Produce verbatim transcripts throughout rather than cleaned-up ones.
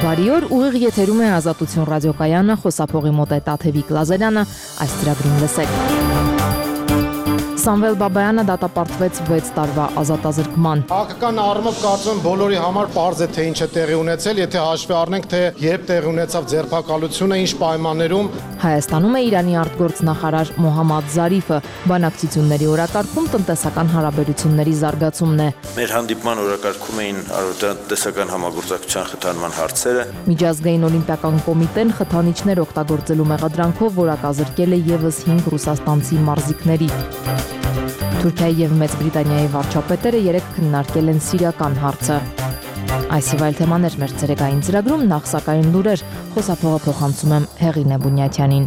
Բարի օր, ուղիղ եթերում է Ազատություն ռադիոկայանը, խոսափողի մոտ է Տաթևիկ Լազարյանը, այս ծրագրին լսեք։ Սամվել Բաբայանը դատապարտվեց վեց տարվա ազատազրկման։ Հաղթական առումով կարծում եմ բոլորի համար պարզ է թե ինչ է տեղի ունեցել, եթե հաշվի առնենք թե երբ տեղի ունեցավ ձերբակալությունը, ինչ պայմաններում։ Հայաստանում է Իրանի արտգործնախարար Մոհամմադ Զարիֆը, բանակցությունների օրակարգում տնտեսական հարաբերությունների զարգացումն է։ Մեր հանդիպման օրակարգում էին տնտեսական համագործակցության խթանման հարցերը։ Միջազգային օլիմպիական կոմիտեն խթանիչներ օգտագործելու մեղադրանքով որակազրկել է ևս հինգ ռուսաստանցի մարզիկների։ Թուրքիայի եւ Մեծ Բրիտանիայի վարչապետերը երեկ քննարկել են սիրիական հարցը։ Այս եւ այլ թեմաներ մեր ցերեկային ծրագրում, նախ սակայն լուրեր, խոսափողը փոխանցում եմ Հեղինե Բունյաթյանին։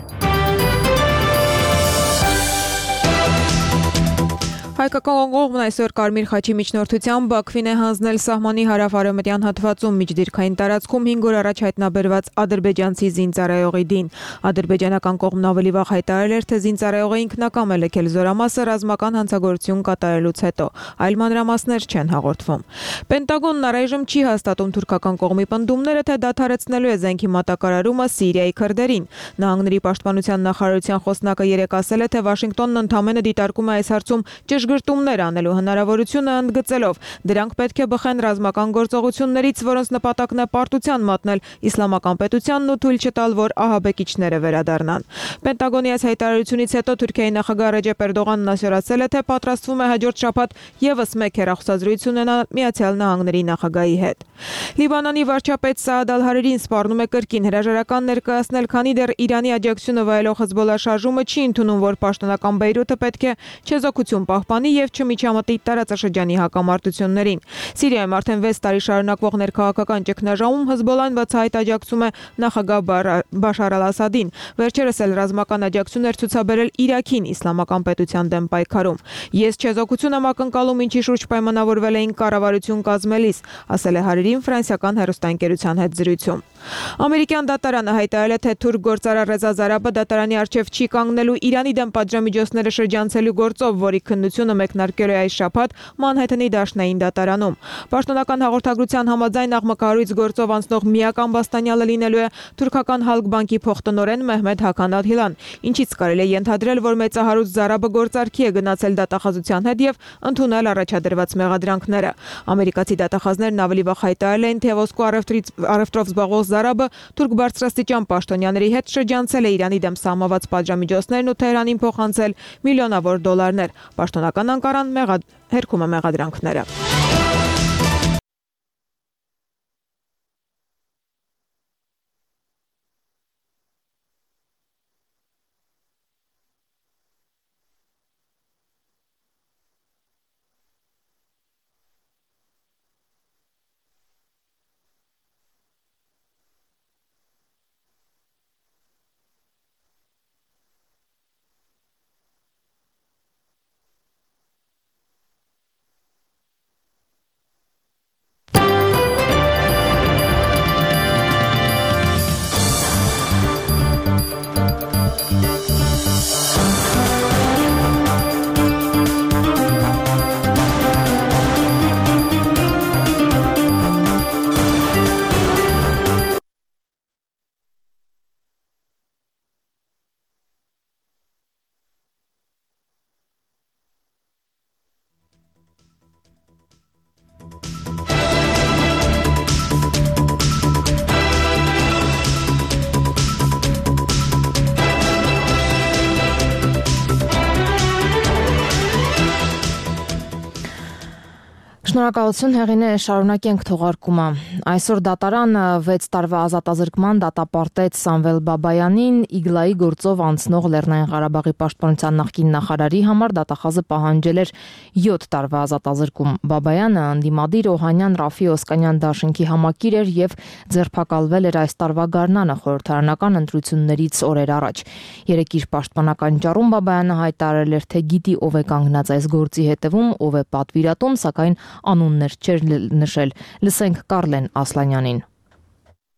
Հայկական կողմն այսօր Կարմիր խաչի միջնորդությամբ Բաքվին է հանձնել սահմանի հարավ-արևմտյան հատվածում միջդիրքային տարածքում հինգ օր առաջ հայտնաբերված ադրբեջանցի զինծառայողի դին։ Ադրբեջանական կողմն ավելի վաղ հայտարարել էր, թե զինծառայողը ինքնակամ է լքել զորամասը ռազմական հանցագործություն կատարելուց հետո, այլ մանրամասներ չեն հաղորդվում։ Պենտագոնն առայժմ չի հաստատում թուրքական կողմի պնդումները, թե դադարեցնելու է զենքի մատակարարումը Սիրիայի քրդերին։ Նահանգների պաշտպանության նախարարության խոսնակը երեկ ասել է, թե Վաշինգտոնն ընդամենը դիտարկում է այս հարցում ճշգրտումներ անելու հնարավորությունը, ընդգծելով դրանք պետք է բխեն ռազմական գործողություններից, որոնց նպատակն է պարտության մատնել իսլամական պետությանն ու թույլ չտալ, որ ահաբեկիչները վերադառնան։ Պենտագոնի այս հայտարարությունից հետո Թուրքիայի նախագահ Ռեջեփ Էրդողանն ասել է, թե պատրաստվում է հաջորդ շաբաթ ևս մեկ հեռախոսազրույց ունենալ Միացյալ Նահանգների նախագահի հետ։ Լիբանանի վարչապետ Սաադ Ալ-Հարիրին սպառնում է կրկին հրաժարական ներկայացնել, քանի դեռ Իրանի աջակցությունը վայելող Հեզբոլլահ շարժումը չի ընդունում, որ պաշտոնական Բեյրութը պետք է չեզոքություն պահպանի եւ չմիջամտի տարածաշրջանի հակամարտություններին։ Սիրիայում արդեն վեց տարի շարունակվող ներքաղաքական ճգնաժամում Հեզբոլլահն բացահայտ աջակցում է նախագահ Բաշար Ալ-Ասադին։ Վերջերս էլ ռազմական աջակցություն էր ցուցաբերել Իրաքին իսլամական պետության դեմ պայքարում։ Ես չեզոքություն եմ ակնկալում, ինչի շուրջ պայմանավորվել էին կառավարություն կազմելիս, ասել է Հարիրին ֆրանսիական հեռուստաընկերության հետ զրույցում։ Ամերիկյան դատարանը հայտարարել է, թե թուրք գործարար Ռեզա Զարաբը դատարանի առջև չի կանգնելու Իրանի դեմ պատժամիջոցները շրջանցելու գործով, որի քննությունը մեկնարկել է այս շաբաթ Մանհեթենի դաշնային դատարանում։ Պաշտոնական հաղորդագրության համաձայն աղմկահարույց գործով անցնող միակ ամբաստանյալը լինելու է թուրքական Հալկ բանկի փոխտնօրեն Մեհմեդ Հական Ալ-Հիլան, ինչից կարելի է ենթադրել, որ մեծահարույց Զարաբը գործարքի է գնացել դատախազության հետ եւ ընդունել առաջադրված մեղադրանքները։ Ամերիկացի դատախազներն ավելի վաղ հայտարարել էին, թե ոսկու առևտրով զբաղվող Զարաբը թուրք բարձրաստիճան պաշտոնյաների հետ շրջանցել է Իրանի դեմ սահմանված պատժամիջոցներն ու Թեհրանին փոխանցել միլիոնավոր դոլարներ։ Պաշտոնական Անկարան մեղադ... հերքում է մեղադրանքները։ Շնորհակալություն Հեղինե, շարունակենք թողարկումը։ Այսօր դատարանը վեց տարվա ազատազրկման դատապարտեց Սամվել Բաբայանին Իգլայի գործով անցնող Լեռնային Ղարաբաղի պաշտպանության նախկին նախարարի համար դատախազը պահանջել էր յոթ տարվա ազատազրկում։ Բաբայանը անդիմադիր Օհանյան Ռաֆի Օսկանյան դաշինքի համակիր էր եւ ձերբակալվել էր այս տարվա գարնանը խորհրդարանական ընտրություններից օրեր առաջ։ Երեկ իր պաշտպանական ճառում Բաբայանը հայտարարել էր, թե գիտի ով է կանգնած այս գործի հետևում, ով է պատվիրատուն, սակայն անուններ չէր նշել։ Լսենք Կարլեն Ասլանյանին։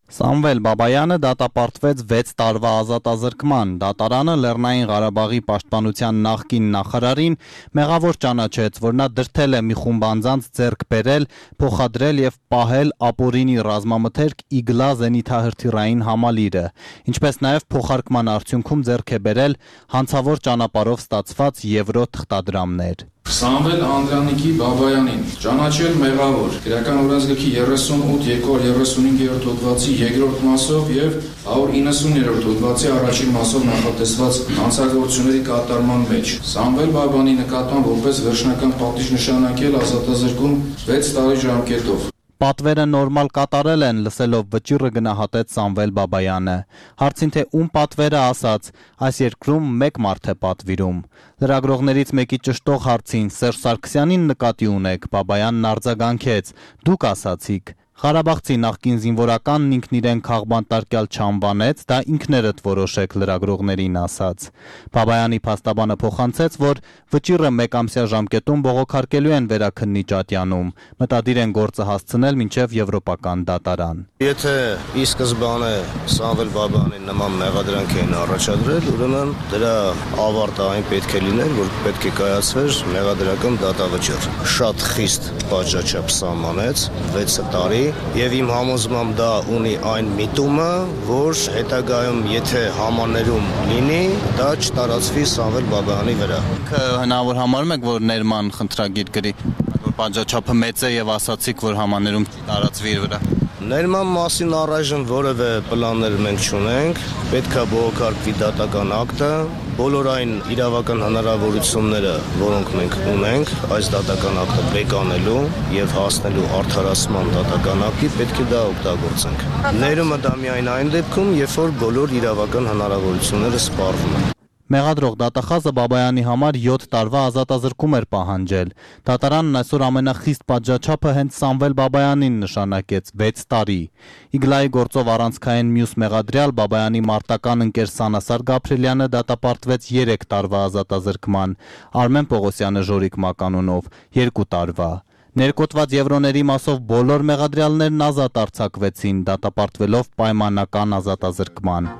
Սամվել Բաբայանը դատապարտվեց վեց տարվա ազատազրկման, դատարանը Լեռնային Ղարաբաղի պաշտպանության նախկին նախարարին մեղավոր ճանաչեց, որ նա դրդել է մի խումբ անձանց ձեռք բերել, փոխադրել եւ պահել ապօրինի ռազմամթերք Իգլա զենիթահրթիռային համալիրը, ինչպես նաեւ փոխարկման արդյունքում ձեռք է բերել հանցավոր ճանապարհով ստացված եվրո թղթադրամներ։ Սամվել Անդրանիկի Բաբայանին ճանաչել մեղավոր Գրական օրենսգրքի երեսունութ երկու երեսունհինգերորդ հոդվածի երկրորդ մասով եւ հարյուր իննսուններորդ հոդվածի առաջին մասով նախատեսված հանցագործությունների կատարման մեջ։ Սամվել Բաբանի նկատմամբ որպես վերջնական պատիժ նշանակել ազատազրկում վեց տարի ժամկետով։ Պատվերը նորմալ կատարել են, լսելով վճիռը գնահատեց Սամվել Բաբայանը։ Հարցին թե ում պատվերը ասաց, այս երկրում մեկ մարդ է պատվիրում։ Լրագրողներից մեկի ճշտող հարցին Սերժ Սարգսյանին նկատի ունեք, Բաբայանն արձագանքեց. դուք ասացիք։ Ղարաբաղցի նախկին զինվորականն ինքն իրեն քաղբանտարկյալ չանվանեց, դա ինքներդ որոշեք, լրագրողներին ասաց։ Բաբայանի փաստաբանը փոխանցեց, որ վճիռը մեկամսյա ժամկետում բողոքարկելու են Վերաքննիչ ատյանում, մտադիր են գործը հասցնել մինչև եվրոպական դատարան։ Եթե ի սկզբանե Սամվել Բաբայանի նման մեղադրանք էին առաջադրել, ուրեմն դրա ավարտը այն պետք է լիներ, որ պետք է կայացվեր մեղադրական դատավճիռ։ Շատ խիստ պատժաչափ սահմանեց վեց տարի եւ իմ համոզմամբ դա ունի այն միտումը, որ հետագայում եթե համաներում լինի, դա չտարածվի Սամվել Բաբայանի վրա։ Հնարավոր համարում եք, որ ներման խնդրագիր գրի, որ պատժաչափը մեծ է եւ ասացիք, որ համաներում տարածվի իր վրա։ Ներման մասին առայժմ որևէ պլաններ մենք չունենք, պետք է բողոքարկվի դատական ակտը, բոլոր այն իրավական հնարավորությունները, որոնք մենք ունենք, այս դատական ակտը բեկանելու եւ հասնելու արդարացման դատական ակտի, պետք է դա օգտագործենք։ Ներումը դա միայն այն դեպքում, երբ որ բոլոր իրավական հնարավորությունները սպառվում են։ Մեղադրող դատախազը Բաբայանի համար յոթ տարվա ազատազրկում էր պահանջել։ Դատարանն այսօր ամենախիստ պատժաչափը հենց Սամվել Բաբայանին նշանակեց վեց տարի։ Իգլայի գործով առանցքային մյուս մեղադրյալ Բաբայանի մարտական ընկեր Սանասար Գաբրելյանը դատապարտվեց երեք տարվա ազատազրկման, Արմեն Պողոսյանը Ժորիկ մականունով երկու տարվա։ Ներկոտված եվրոների մասով բոլոր մեղադրյալներն ազատ արձակվեցին, դատապարտվելով պայմանական ազատազրկման։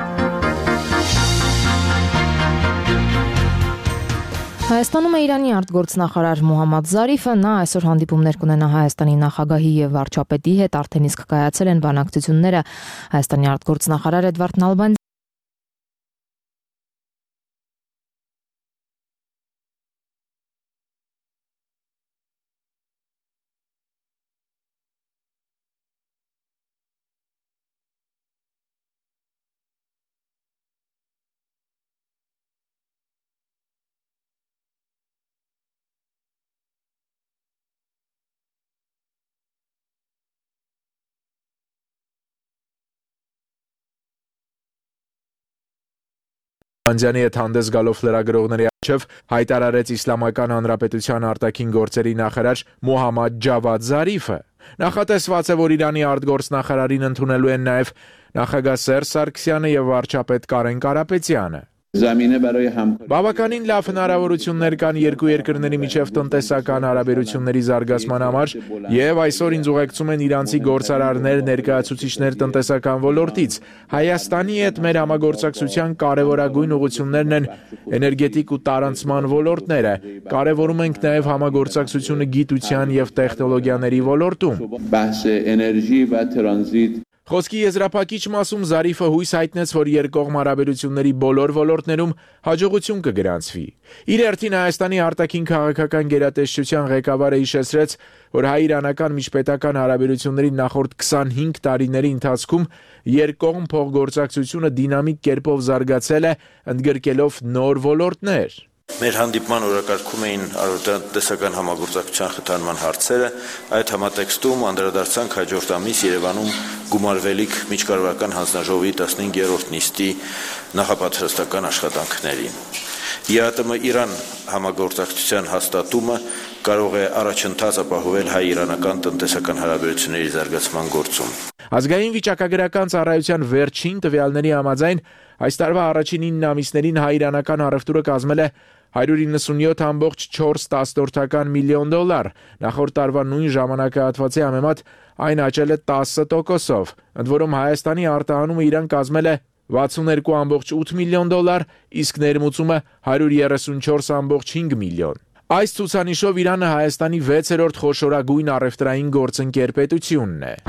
Հայաստանում է Իրանի արտգործնախարար Մոհամմադ Զարիֆը, նա այսօր հանդիպումներ կունենա Հայաստանի նախագահի եւ վարչապետի հետ, արդեն իսկ կայացել են բանակցությունները։ Հայաստանի արտգործնախարար Էդվարդ Նալբանդյանը Նալբանդյանի հետ հանդես գալով լրագրողների առջև հայտարարեց Իսլամական Հանրապետության արտաքին գործերի նախարար Մոհամմադ Ջավադ Զարիֆը։ Նախատեսված է, որ Իրանի արտգործնախարարին ընդունելու են նաև նախագահ Սերժ Սարգսյանը եւ վարչապետ Կարեն Կարապետյանը։ Բավականին լավ հնարավորություններ կան երկու երկրների միջև տնտեսական հարաբերությունների զարգացման համար եւ այսօր ինձ ուղեկցում են իրանցի գործարարներ, ներկայացուցիչներ տնտեսական ոլորտից։ Հայաստանի հետ մեր համագործակցության կարևորագույն ուղղություններն են էներգետիկ ու տարանցման ոլորտները։ Կարևորում ենք նաեւ համագործակցությունը գիտության եւ տեխնոլոգիաների ոլորտում։ Խոսքի եզրափակիչ մասում Զարիֆը հույս հայտնեց, որ երկկողմ հարաբերությունների բոլոր ոլորտներում հաջողություն կգրանցվի։ Իր հերթին Հայաստանի արտաքին քաղաքական գերատեսչության ղեկավարը հիշեցրեց, որ հայ-իրանական միջպետական հարաբերությունների նախորդ քսանհինգ տարիների ընթացքում երկկողմ փոխգործակցությունը դինամիկ կերպով զարգացել է, ընդգրկելով նոր ոլորտներ։ Մեր հանդիպման օրակարգում էին տնտեսական համագործակցության խթանման հարցերը, այդ համատեքստում անդրադարձանք հաջորդ ամիս Երևանում գումարվելիք միջկառավարական հանձնաժողովի տասնհինգերորդ նիստի նախապատրաստական աշխատանքներին։ ԵԱՏՄ-Իրան համագործակցության հաստատումը կարող է առաջընթաց ապահովել հայ-իրանական տնտեսական հարաբերությունների զարգացման գործում։ Ազգային վիճակագրական ծառայության վերջին տվյալների համաձայն այս տարվա առաջին ինը ամիսներին հայ-իրանական առևտուրը կազմել է հարյուր իննսունյոթ կόμma չորս միլիոն դոլար, նախորդ տարվա նույն ժամանակահատվածի համեմատ այն աճել է տասը տոկոսով, ընդ որում Հայաստանի արտահանումը իրան կազմել է վաթսունհինգ կόμma ութ միլիոն դոլար, իսկ ներմուծումը հարյուր երեսունչորս կόμma հինգ միլիոն։ Այս ցուցանիշով Իրանը Հայաստանի վեցերորդ խոշորագույն առևտրային գործընկեր պետությունն է։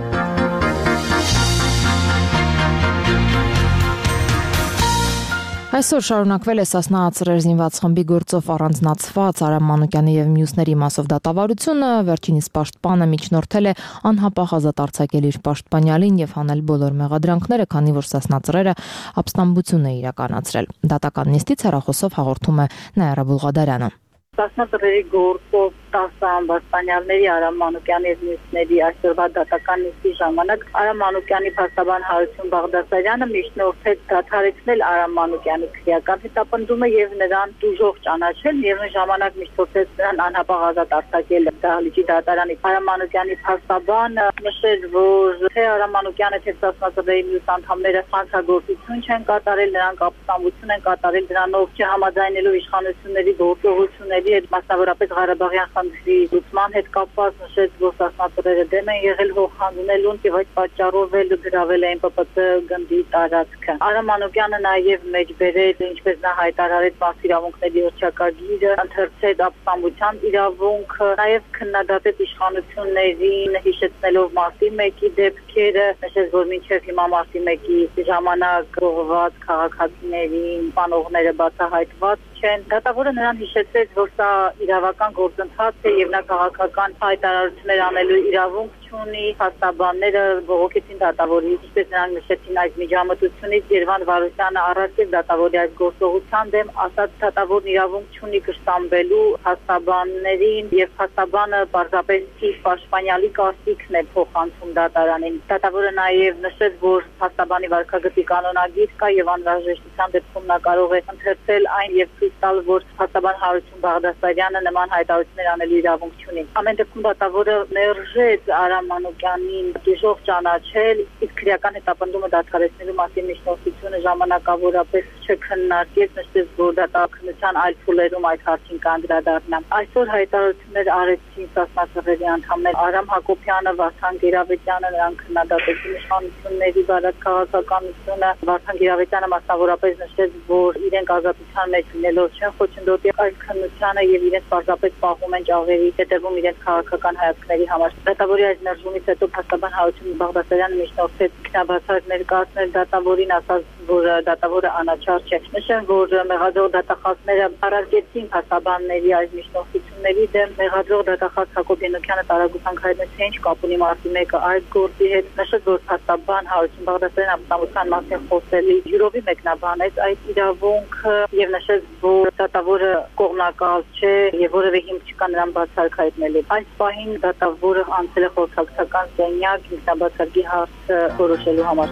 Այսօր շարունակվել է Սասնա ծռեր զինված խմբի գործով առանձնացված Արամ Մանուկյանի եւ մյուսների մասով դատավարությունը, վերջինիս պաշտպանը միջնորդել է անհապաղ ազատ արձակել իր պաշտպանյալին եւ հանել բոլոր մեղադրանքները, քանի որ Սասնա ծռերը ապստամբություն է իրականացրել։ Դատական նիստից հեռախոսով հաղորդում է Նաիրա Բուլղադարյանը։ Սասնա ծռերի գործով տասը ամբաստանյալների Արամ Մանուկյանի եւ մյուսների այսօրվա դատական նիստի ժամանակ Արամ Մանուկյանի փաստաբան Հարություն Բաղդասարյանը միջնորդեց դադարեցնել Արամ Մանուկյանի քրեական հետապնդումը եւ նրան դժոխ ճանաչել, միևնույն ժամանակ միջնորդեց նրան անհապաղ ազատ արձակել Դահլիճի դատարանի։ Արամ Մանուկյանի փաստաբանը նշել, որ թե Արամ Մանուկյանը թե Սասնա ծռերի մյուս անդամները հանցագործություն չեն կատարել, նրանք ապստամբություն են կատարել դրանով չհամաձայնելով իշխանությունների գործողությունների հետ, մասնավորապես Ղարաբաղյան խնդրի լուծման հետ կապված, նշեց, որ Սասնա ծռերը դեմ են եղել հողհանձնելուն եւ այդ պատճառով էլ գրավել են Պ Պ Ծ գնդի տարածքը։ Արամ Մանուկյանը նաեւ մեջբերեց, ինչպես նա հայտարարեց, մաս իրավունքների հռչակագիրը, ընթերցեց ապստամբության իրավունքը, նաեւ քննադատեց իշխանություններին, հիշեցնելով մարտի մեկի դեպքերը, նշեց, որ մինչեւ հիմա մարտի մեկի ժամանակ գողված քաղաքացիներին պանողները բացահայտված չեն։ Դատավորը նրան հիշեցրեց, որ սա իրավական գործընթաց է եւ նա քաղաքական հայտարարություններ անելու իրավունք չունի, փաստաբանները բողոքեցին դատավորի, ինչպես նրանք նշեցին այս միջամտությունից Երվան Վարուշյանը առարկեց դատավորի այս գործողության դեմ, ասաց դատավորն իրավունք չունի կշտամբելու փաստաբաններին եւ փաստաբանը պարզապես թիվ պաշտպանյալի կարծիքն է փոխանցում դատարանին։ Դատավորը նաեւ նշեց, որ փաստաբանի վարքագծի կանոնագիր կա եւ անհրաժեշտության դեպքում նա կարող է ընթերցել այն եւ ցույց տալ, որ փաստաբան Հարություն Բաղդասարյանը նման հայտարարություններ անելու իրավունք չունի։ Ամեն դեպքում դատավորը մերժեց Արամ Մանուկյանին դժոխ ճանաչել, իսկ քրեական հետապնդումը դադարեցնելու մասին միջնորդությունը ժամանակավորապես չքննարկեց, նշեց, որ դատաքննության այլ փուլերում այդ հարցին կանդրադառնա։ Այսօր հայտարարություններ արեցին Սասնա ծռերի անդամներ Արամ Հակոբյանը, Վարդան Գերավետյանը, նրանք քննադատեցին իշխանությունների բարակ քաղաքականությունը։ Վարդան Գերավետյանը մասնավորապես նշեց, որ իրենք ազատության մեջ լինելով չեն խոչընդոտի այդ քննությանը եւ իրենց պարզապես պահում են ճաղերի հետևում իրենց քաղաքական հայացքների համար։ Դատավորի այս ներժումից հետո փաստաբան Հարություն Բաղդասարյանը միջնորդեց ինքնաբացարկ ներկայացնել դատավորին, ասաց, որ դատավորը անաչառ չէ։ Նշեմ, որ մեղադրող դատախազները առարկեցին փաստաբանների այս միջնորդությունների դեմ։ Մեղադրող դատախազ Հակոբ Ենոքյանը տարագուտանք հայտնեց, թե ինչ կապ ունի մարտի մեկը այդ գործի հետ։ Նշեց, որ փաստաբան Հարություն Բաղդասարյանը ապստամբության մասին խոսելի յուրովի մեկնաբանեց այդ իրավունքը եւ նշեց, որ դատավորը կողմնակալ չէ եւ որևէ հիմք չկա նրան բացառք հայտնելու։ Այս պահին դատավորը անցել է խորհրդական սենյակ ինքնաբացարկի հարցը որոշելու համար։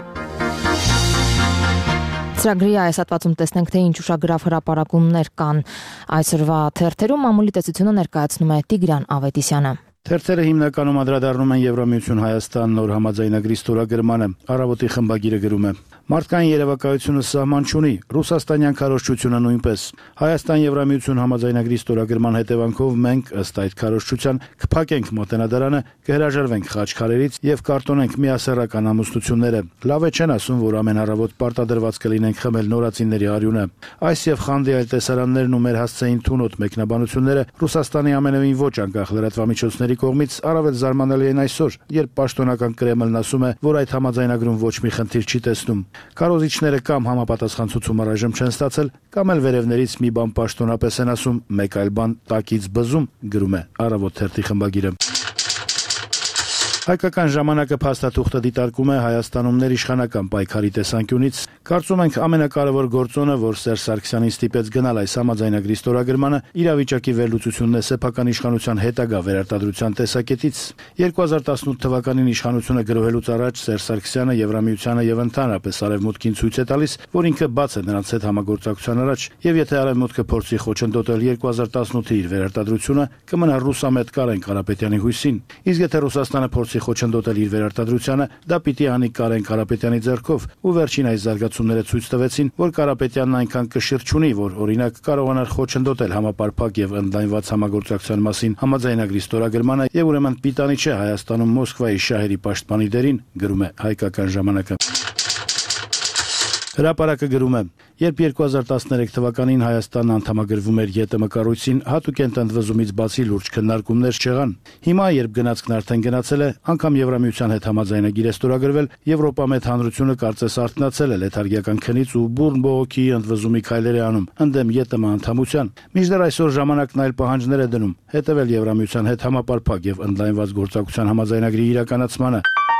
Ծրագրի այս հատվածում տեսնենք, թե ինչ ուշագրավ հրապարակումներ կան այսօրվա թերթերում։ Մամուլի տեսությունը ներկայացնում է Տիգրան Ավետիսյանը։ Թերթերը հիմնականում անդրադառնում են Եվրամիություն Հայաստան նոր համաձայնագրի ստորագրմանը։ Առավոտի խմբագիրը գրում է. Մարդկային երևակայությունը սահման չունի, ռուսաստանյան քարոզչությունը նույնպես։ Հայաստան Եվրամիություն համաձայնագրի ստորագրման հետևանքով մենք ըստ այդ քարոզչության կփակենք Մոտենադարանը, կհրաժարվենք խաչքարերից եւ կարտոնենք միասեռական ամուսնությունները։ Լավ է չեն ասում, որ ամեն առավոտ պարտադրված կլինենք խմել նորածինների արյունը։ Այս եւ խանդի այլ տեսարաններն ու մեր հասցեին թունոտ մեկնաբանությունները Ռուսաստանի ամենևին ոչ անկախ լրատվամիջոցների կողմից առավել զարմանալի են այսօր, երբ պաշտոնական Կրեմլն ասում է, որ այդ համաձայնագրում ոչ մի խնդիր չի տեսնում։ Քարոզիչները կամ համապատասխան ցուցում առայժմ չեն ստացել, կամ էլ վերևներից մի բան պաշտոնապես են ասում, մեկ այլ բան տակից բզում, գրում է Առավոտ թերթի խմբագիրը։ Հայկական ժամանակը փաստաթուղթը դիտարկում է Հայաստանում ներիշխանական պայքարի տեսանկյունից։ Կարծում ենք ամենակարևոր գործոնը, որ Սերժ Սարգսյանին ստիպեց գնալ այս համաձայնագրի ստորագրմանը, իրավիճակի վերլուծությունն է սեփական իշխանության հետագա վերարտադրության տեսակետից։ երկու հազար տասնութ թվականին իշխանությունը գրոհելուց առաջ Սերժ Սարգսյանը Եվրամիությանը եւ ընդհանրապես Արևմուտքին ցույց է տալիս, որ ինքը բաց է նրանց հետ համագործակցության առաջ, եւ եթե Արևմուտքը փորձի խոչընդոտել երկու հազար տասնութի իր վերարտադրությունը, կմնա ռուսամետ Կարեն Կարապետյանի հույսին։ Իսկ եթե Ռուսաստանը փորձի կառույցի խոչընդոտել իր վերարտադրությանը, դա պիտի անի Կարեն Կարապետյանի ձեռքով, ու վերջին այս զարգացումները ցույց տվեցին, որ Կարապետյանն այնքան կշիռ չունի, որ օրինակ կարողանար խոչընդոտել համապարփակ եւ ընդլայնված համագործակցության մասին համաձայնագրի ստորագրմանը, եւ ուրեմն պիտանի չէ Հայաստանում Մոսկվայի շահերի պաշտպանի դերին, գրում է Հայկական ժամանակը։ Հրապարակը գրում է. Երբ երկու հազար տասներեք թվականին Հայաստանն անդամագրվում էր ԵՏՄ կառույցին, հատուկ ընդվզումից բացի լուրջ քննարկումներ չեղան։ Հիմա, երբ գնացքն արդեն գնացել է, անգամ Եվրամիության հետ համաձայնագիր է ստորագրվել, Եվրոպա մեծ հանրությունը կարծես արթնացել է լեթարգիական քնից ու բուրն բողոքի ընդվզումի քայլեր է անում ընդդեմ ԵՏՄ անդամության։ Մինչդեռ այսօր ժամանակն այլ պահանջներ է դնում՝ հետևել Եվրամիության հետ համապարփակ եւ ընդլայնված գործակցության համաձայնագրի իրականացմանը։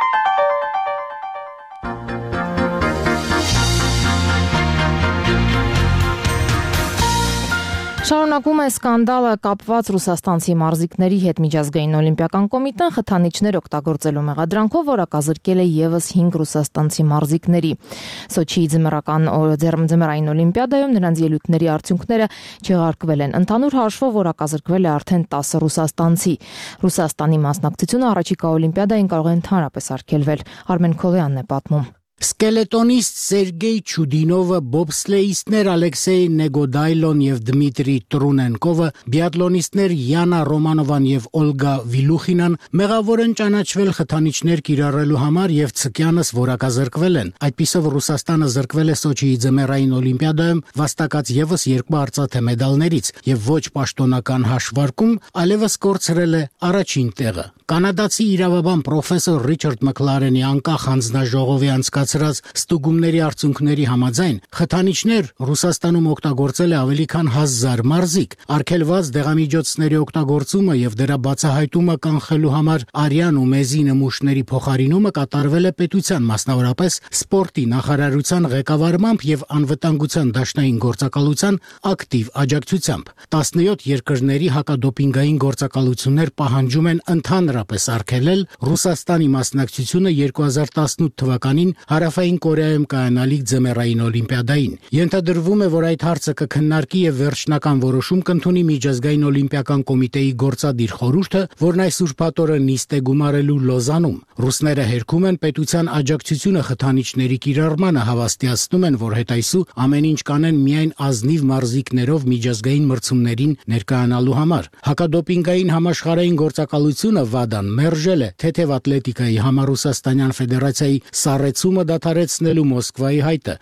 Շարունակում է սկանդալը կապված ռուսաստանցի մարզիկների հետ միջազգային օլիմպիական կոմիտեն խթանիչներ օգտագործելու մեղադրանքով որակազրկել է եւս հինգ ռուսաստանցի մարզիկների։ Սոչիի ձմեռական ձմեռային օլիմպիադայում նրանց ելույթների արդյունքները չեղարկվել են։ Ընդհանուր հաշվով որակազրկվել է արդեն տասը ռուսաստանցի։ Ռուսաստանի մասնակցությունը առաջիկա օլիմպիադային կարող է ընդհանրապես արգելվել։ Արմեն Քոլյանն է պատմում։ Սկելետոնիստ Սերգեյ Չուդինովը, բոբսլեիստներ Ալեքսեյ Նեգոդայլոն եւ Դմիտրի Տրունենկովը, բիատլոնիստներ Յանա Ռոմանովան եւ Օլգա Վիլուխինան մեղավոր են ճանաչվել խթանիչներ կիրառելու համար եւ ցկյանս որակազրկվել են։ Այդպիսով Ռուսաստանը զրկվել է Սոչիի ձմեռային օլիմպիադայում վաստակած եւս երկու արծաթե մեդալներից եւ ոչ պաշտոնական հաշվարկում այլևս կորցրել է առաջին տեղը։ Կանադացի իրավաբան պրոֆեսոր Ռիչարդ Մքլարենի անկախ հանձնաժողովի անցկացրած ստուգումների արդյունքների համաձայն խթանիչներ Ռուսաստանում օգտագործել է ավելի քան հազար մարզիկ։ Արգելված դեղամիջոցների օգտագործումը եւ դրա բացահայտումը կանխելու համար արյան ու մեզի նմուշների փոխարինումը կատարվել է պետության, մասնավորապես սպորտի նախարարության ղեկավարմամբ եւ անվտանգության դաշնային գործակալության ակտիվ աջակցությամբ։ տասնյոթ երկրների հակադոպինգային գործակալություններ պահանջում են ընդհանրապես արգելել Ռուսաստանի մասնակցությունը երկու հազար տասնութ թվականին Հարավային Կորեայում կայանալիք ձմեռային օլիմպիադային։ Ենթադրվում է, որ այդ հարցը կքննարկի եւ վերջնական որոշում կընդունի միջազգային օլիմպիական կոմիտեի գործադիր խորհուրդը, որն այս ուրբաթ-օրը նիստ է գումարելու Լոզանում։ Ռուսները հերքում են պետության աջակցությունը խթանիչների կիրառմանը, հավաստիացնում են, որ հետայսու ամեն ինչ կանեն միայն ազնիվ մարզիկներով միջազգային մրցումներին ներկայանալու համար։ Հակադոպինգային համաշխարհային գործակալությունը ՎԱԴԱ-ն մերժել է թեթև ատլետիկայի համառուսաստանյան ֆեդերացիայի սառեցումը դադարեցնելու Մոսկվայի հայտը։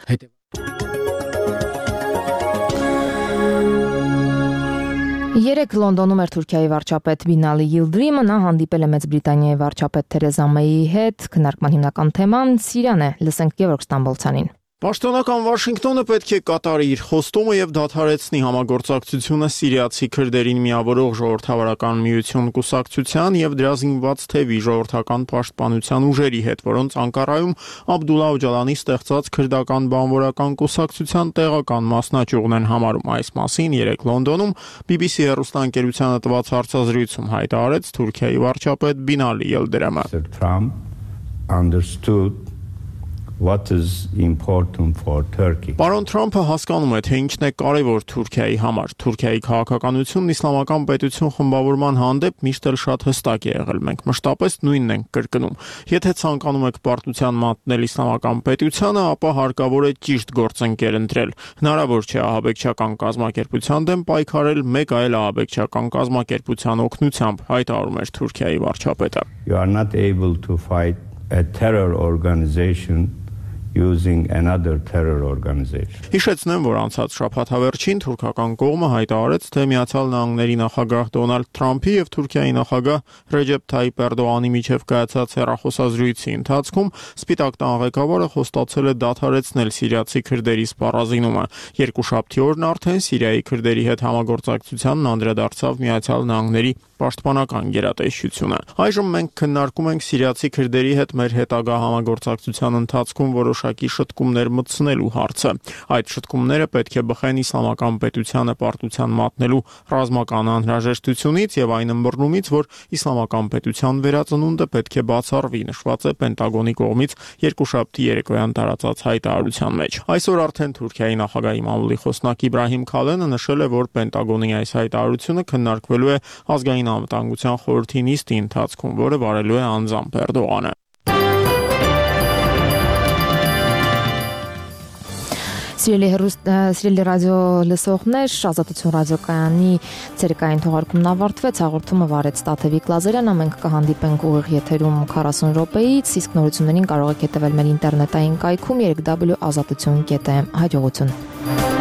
Երեկ Լոնդոնում էր Թուրքիայի վարչապետ Բինալի Yıldırımը, նա հանդիպել է Մեծ Բրիտանիայի վարչապետ Թերեզա Մեյի հետ, քննարկման հիմնական թեման Սիրիան է, լսենք Գևորգ Ստամբոլցյանին։ Պաշտոնական Վաշինգտոնը պետք է կատարի իր խոստումը եւ դադարեցնի համագործակցությունը սիրիացի քրդերին միավորող ժողովրդավարական միություն կուսակցության եւ դրա զինված թևի ժողովրդական պաշտպանության ուժերի հետ, որոնց Անկարայում Աբդուլլա Օջալանի ստեղծած քրդական բանվորական կուսակցության տեղական մասնաճյուղն են համարում։ Այս մասին երեկ Լոնդոնում բի բի սի հեռուստաընկերությանը տված հարցազրույցում հայտարարեց Թուրքիայի վարչապետ Բինալի Yıldırımը։ Trump understood what is important for Turkey. Պարոն Թրամփը հասկանում է, թե ինչն է կարևոր Թուրքիայի համար։ Թուրքիայի քաղաքականությունն իսլամական պետություն խմբավորման հանդեպ միշտ էլ շատ հստակ է եղել։ Մենք մշտապես նույնն ենք կրկնում։ Եթե ցանկանում եք պարտության մատնել իսլամական պետությանը, ապա հարկավոր է ճիշտ գործընկեր ընտրել։ Հնարավոր չէ ահաբեկչական կազմակերպության դեմ պայքարել մեկ այլ ահաբեկչական կազմակերպության օգնությամբ, հայտարարում էր Թուրքիայի վարչապետը։ You are not able to fight a terror organization using another terror organization. Հիշեցնեմ, որ անցած շաբաթ հավերչին թուրքական կողմը հայտարարեց, թե Միացյալ Նահանգների նախագահ Դոնալդ Թրամփի եւ Թուրքիայի նախագահ Ռեջեփ Թայիպ Էրդողանի միջև կայացած հեռախոսազրույցի ընթացքում Սպիտակ տան ղեկավարը խոստացել է դադարեցնել սիրիացի քրդերի սպառազինումը։ Երկուշաբթի օրն արդեն Սիրիայի քրդերի հետ համագործակցությանն անդրադարձավ Միացյալ Նահանգների պաշտպանական գերատեսչությունը։ Այժմ մենք քննարկում ենք սիրիացի քրդերի հետ մեր հետագա համագործակցության ընթացքում որոշ որոշակի շտկումներ մտցնելու հարցը։ Այդ շտկումները պետք է բխեն իսլամական պետությանը պարտության մատնելու ռազմական անհրաժեշտությունից եւ այն ըմբռնումից, որ իսլամական պետության վերածնունդը պետք է բացառվի, նշված է Պենտագոնի կողմից երկուշաբթի երեկոյան տարածած հայտարարության մեջ։ Այսօր արդեն Թուրքիայի նախագահի մամուլի խոսնակ Իբրահիմ Քալենը նշել է, որ Պենտագոնի այս հայտարարությունը քննարկվելու է ազգային անվտանգության խորհրդի նիստի ընթացքում, որը վարելու է անձամբ Էրդողանը։ Սիրելի ռադիո լսողներ, Ազատություն ռադիոկայանի ցերեկային թողարկումն ավարտվեց, հաղորդումը վարեց Տաթևիկ Լազարյանը, մենք կհանդիպենք ուղիղ եթերում քառասուն րոպեից, իսկ նորություններին կարող եք հետևել մեր ինտերնետային կայքում երեք w ազատություն կետ am։ Հաջողություն։